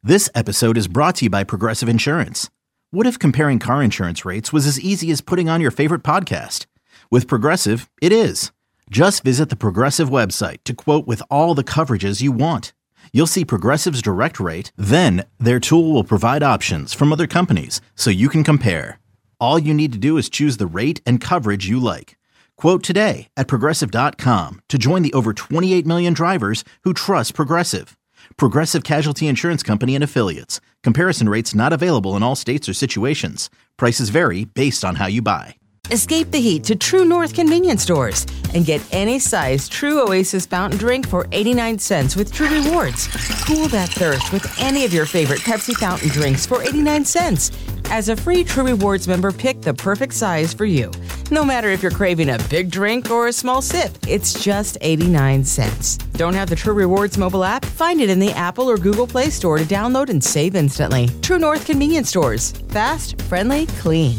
This episode is brought to you by Progressive Insurance. What if comparing car insurance rates was as easy as putting on your favorite podcast? With Progressive, it is. Just visit the Progressive website to quote with all the coverages you want. You'll see Progressive's direct rate, then their tool will provide options from other companies so you can compare. All you need to do is choose the rate and coverage you like. Quote today at Progressive.com to join the over 28 million drivers who trust Progressive. Progressive Casualty Insurance Company and Affiliates. Comparison rates not available in all states or situations. Prices vary based on how you buy. Escape the heat to True North convenience stores and get any size True Oasis fountain drink for 89 cents with True Rewards. Cool that thirst with any of your favorite Pepsi fountain drinks for 89 cents. As a free True Rewards member, pick the perfect size for you. No matter if you're craving a big drink or a small sip, it's just 89 cents. Don't have the True Rewards mobile app? Find it in the Apple or Google Play Store to download and save instantly. True North convenience stores. Fast, friendly, clean.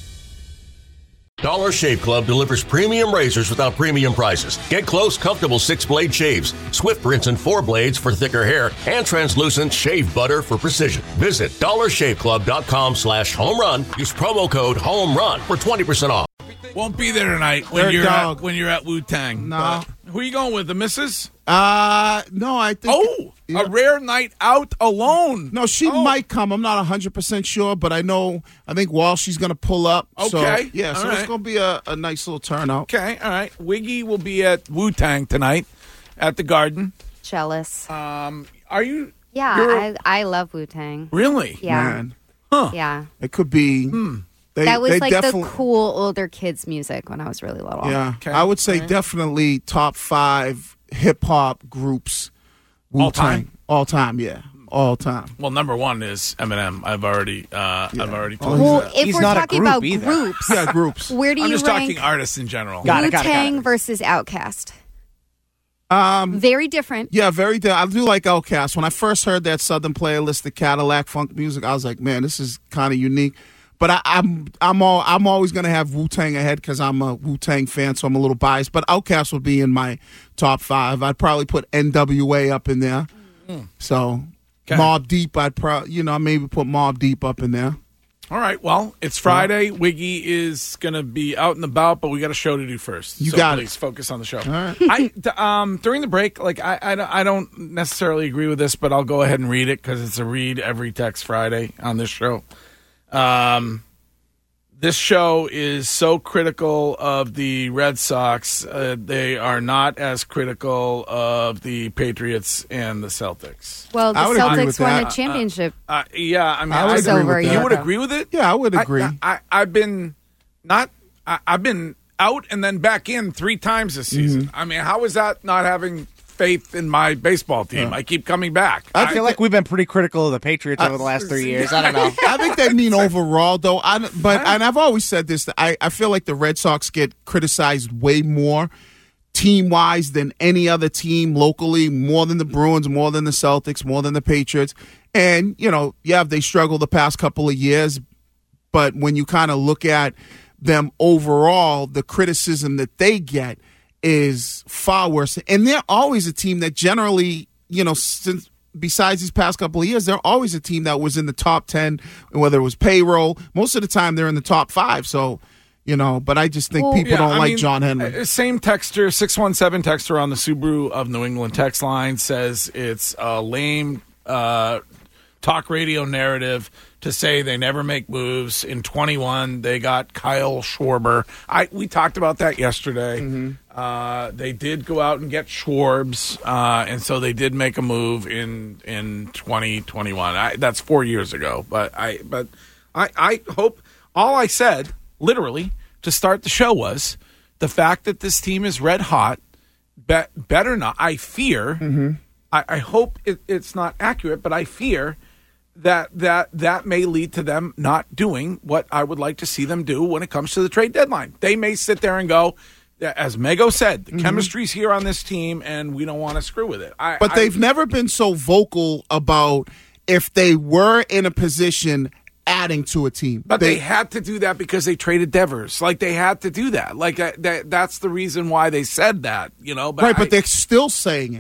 Dollar Shave Club delivers premium razors without premium prices. Get close, comfortable 6-blade shaves, swift rinse and 4 blades for thicker hair, and translucent shave butter for precision. Visit dollarshaveclub.com/home run. Use promo code HOMERUN for 20% off. Won't be there tonight when you're at Wu-Tang. No. Who are you going with, the missus? No, I think... A rare night out alone. No, she might come. I'm not 100% sure, but I think Walshy's going to pull up. Okay. So, it's going to be a nice little turnout. Okay, all right. Wiggy will be at Wu-Tang tonight at the Garden. Jealous. Are you... Yeah, I love Wu-Tang. Really? Yeah. Man. Huh. Yeah. It could be... That was like definitely, the cool older kids' music when I was really little. Yeah. Okay. I would say definitely top 5 hip-hop groups. All time? All time, yeah. All time. Well, number one is Eminem. I've already told you Well, that. if we're talking about groups, Yeah, groups. where do I'm you just rank talking artists in general. Wu-Tang versus Outkast? Very different. Yeah, very different. I do like Outkast. When I first heard that Southern playlist, the Cadillac funk music, I was like, man, this is kind of unique. But I'm always going to have Wu-Tang ahead because I'm a Wu-Tang fan, so I'm a little biased. But Outkast would be in my top 5. I'd probably put NWA up in there. So Mobb Deep, I'd maybe put Mobb Deep up in there. All right, well, it's Friday. Wiggy is going to be out and about, but we got a show to do first. You got please it. Focus on the show. All right. During the break, I don't necessarily agree with this, but I'll go ahead and read it because it's a read every text Friday on this show. This show is so critical of the Red Sox. They are not as critical of the Patriots and the Celtics. Well, the I would agree Celtics with won that. a championship. Yeah, I mean, I would It's agree over with a that. year you would ago. agree with it? Yeah, I would agree. I've been out and then back in 3 times this season. I mean, how is that not having faith in my baseball team? I keep coming back. I feel like we've been pretty critical of the Patriots over the last 3 years. I don't know. I think they mean overall, though. And I've always said this. I feel like the Red Sox get criticized way more team-wise than any other team locally, more than the Bruins, more than the Celtics, more than the Patriots. And, they struggled the past couple of years. But when you kind of look at them overall, the criticism that they get is far worse. And they're always a team that generally, since besides these past couple of years, they're always a team that was in the top 10, whether it was payroll. Most of the time they're in the top 5. So, but I just think people don't like John Henry. Same texter, 617 texter on the Subaru of New England text line says it's a lame talk radio narrative to say they never make moves. In 21, they got Kyle Schwarber. We talked about that yesterday. They did go out and get Schwarbs, and so they did make a move in 2021. That's 4 years ago. But I hope all I said, literally, to start the show was the fact that this team is red hot. Better not. I fear. I hope it's not accurate, but I fear that may lead to them not doing what I would like to see them do when it comes to the trade deadline. They may sit there and go, as Mego said, the chemistry's here on this team, and we don't want to screw with it. But they've never been so vocal about if they were in a position adding to a team. But they had to do that because they traded Devers. Like, they had to do that. Like, that's the reason why they said that, But but they're still saying it.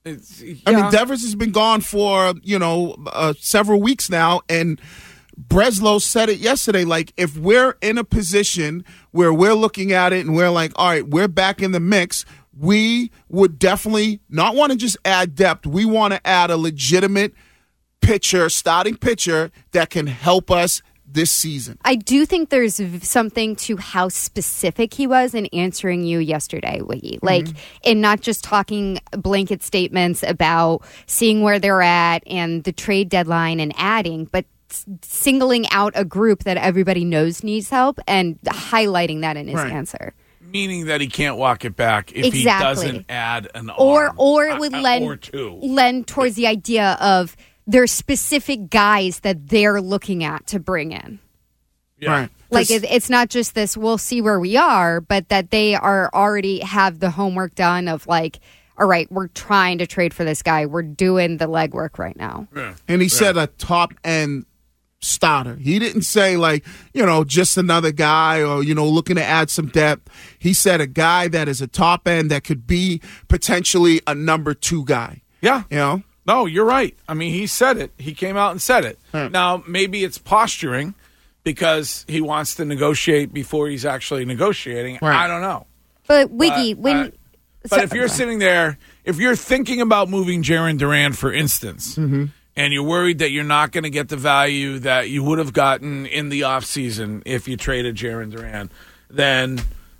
I mean, Devers has been gone for, several weeks now, and Breslow said it yesterday. Like, if we're in a position where we're looking at it and we're like, all right, we're back in the mix, we would definitely not want to just add depth. We want to add a legitimate pitcher, starting pitcher that can help us this season. I do think there's something to how specific he was in answering you yesterday, Wiggy. Like, in not just talking blanket statements about seeing where they're at and the trade deadline and adding, but singling out a group that everybody knows needs help and highlighting that in his answer. Meaning that he can't walk it back if he doesn't add an arm. Or it would lend towards the idea of there's specific guys that they're looking at to bring in. Yeah. Right. Like, it's not just this, we'll see where we are, but that they are already have the homework done of like, all right, we're trying to trade for this guy. We're doing the legwork right now. Yeah. And he said a top-end starter. He didn't say, like, just another guy or, looking to add some depth. He said a guy that is a top-end that could be potentially a number 2 guy. Yeah. No, you're right. I mean, he said it. He came out and said it. Now, maybe it's posturing because he wants to negotiate before he's actually negotiating. Right. I don't know. But Wiggy, But if you're sitting there, if you're thinking about moving Jarren Duran, for instance, and you're worried that you're not going to get the value that you would have gotten in the offseason if you traded Jarren Duran, then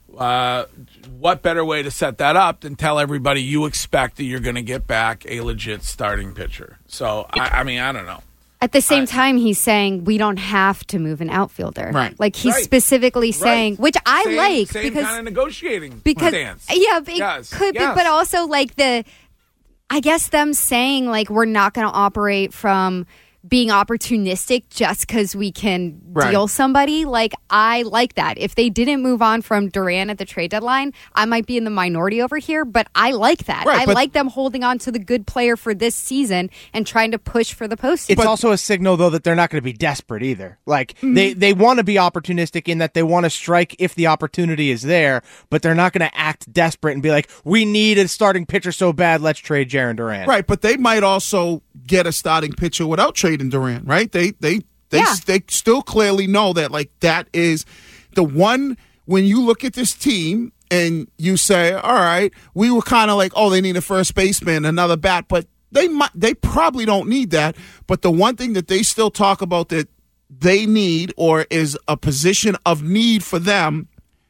what better way to set that up than tell everybody you expect that you're going to get back a legit starting pitcher? So, I mean, I don't know. At the same time, he's saying we don't have to move an outfielder. Right. Like, he's specifically saying, which I like. Same because kind of negotiating stance. Yeah, it could be. But also, like, I guess them saying, like, we're not going to operate from being opportunistic just because we can deal somebody. Like, I like that. If they didn't move on from Duran at the trade deadline, I might be in the minority over here, but I like that. Right, I like them holding on to the good player for this season and trying to push for the postseason. It's also a signal, though, that they're not going to be desperate either. Like, they want to be opportunistic in that they want to strike if the opportunity is there, but they're not going to act desperate and be like, we need a starting pitcher so bad, let's trade Jarren Duran. Right, but they might also get a starting pitcher without trading Duran, right? They still clearly know that, like, that is the one. When you look at this team and you say, all right, we were kind of like, oh, they need a first baseman, another bat, but they probably don't need that. But the one thing that they still talk about that they need, or is a position of need for them,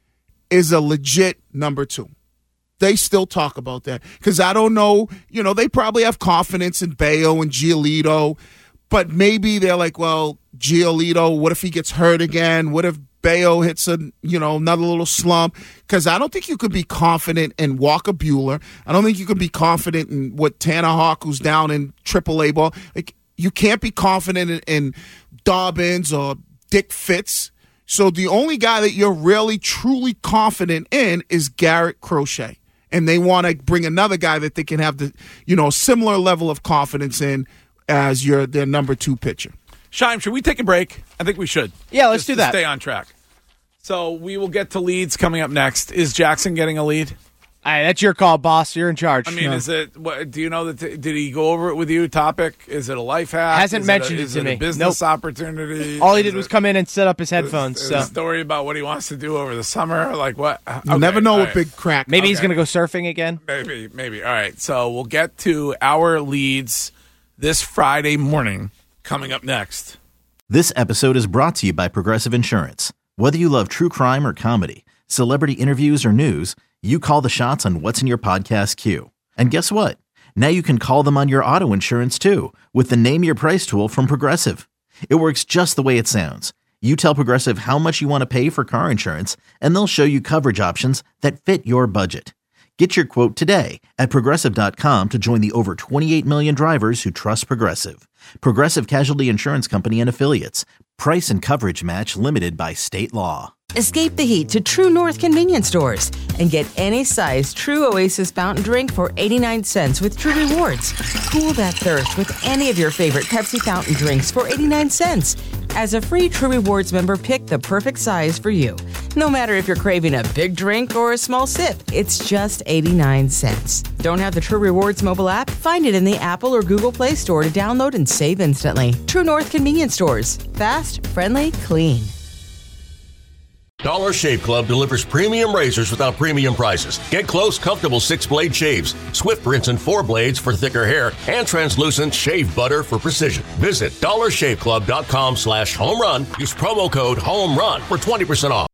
is a legit number 2. They still talk about that because I don't know, they probably have confidence in Bayo and Giolito, but maybe they're like, well, Giolito, what if he gets hurt again? What if Bayo hits another little slump? Because I don't think you could be confident in Walker Buehler. I don't think you could be confident in what Tanner Houck, who's down in AAA ball. Like, you can't be confident in Dobbins or Dick Fitz. So the only guy that you're really, truly confident in is Garrett Crochet. And they want to bring another guy that they can have the, similar level of confidence in as their number 2 pitcher. Shime, should we take a break? I think we should. Yeah, let's do that. Stay on track. So we will get to leads coming up next. Is Jackson getting a lead? That's your call, boss. You're in charge. I mean, is it? Do you know that? Did he go over it with you? Topic? Is it a life hack? Hasn't mentioned it to me. Is it a business opportunity? All he did was come in and set up his headphones. Is a story about what he wants to do over the summer? Like what? You never know what big crack. Maybe he's going to go surfing again. Maybe. All right. So we'll get to our leads this Friday morning. Coming up next. This episode is brought to you by Progressive Insurance. Whether you love true crime or comedy, celebrity interviews or news, you call the shots on what's in your podcast queue. And guess what? Now you can call them on your auto insurance too with the Name Your Price tool from Progressive. It works just the way it sounds. You tell Progressive how much you want to pay for car insurance, and they'll show you coverage options that fit your budget. Get your quote today at Progressive.com to join the over 28 million drivers who trust Progressive. Progressive Casualty Insurance Company and Affiliates. Price and coverage match limited by state law. Escape the heat to True North convenience stores and get any size True Oasis fountain drink for 89 cents with True Rewards. Cool that thirst with any of your favorite Pepsi fountain drinks for 89 cents. As a free True Rewards member, pick the perfect size for you. No matter if you're craving a big drink or a small sip, it's just 89 cents. Don't have the True Rewards mobile app? Find it in the Apple or Google Play Store to download and save instantly. True North Convenience Stores. Fast, friendly, clean. Dollar Shave Club delivers premium razors without premium prices. Get close, comfortable 6-blade shaves, Swift rinse and 4 blades for thicker hair, and translucent shave butter for precision. Visit dollarshaveclub.com/home run. Use promo code HOME RUN for 20% off.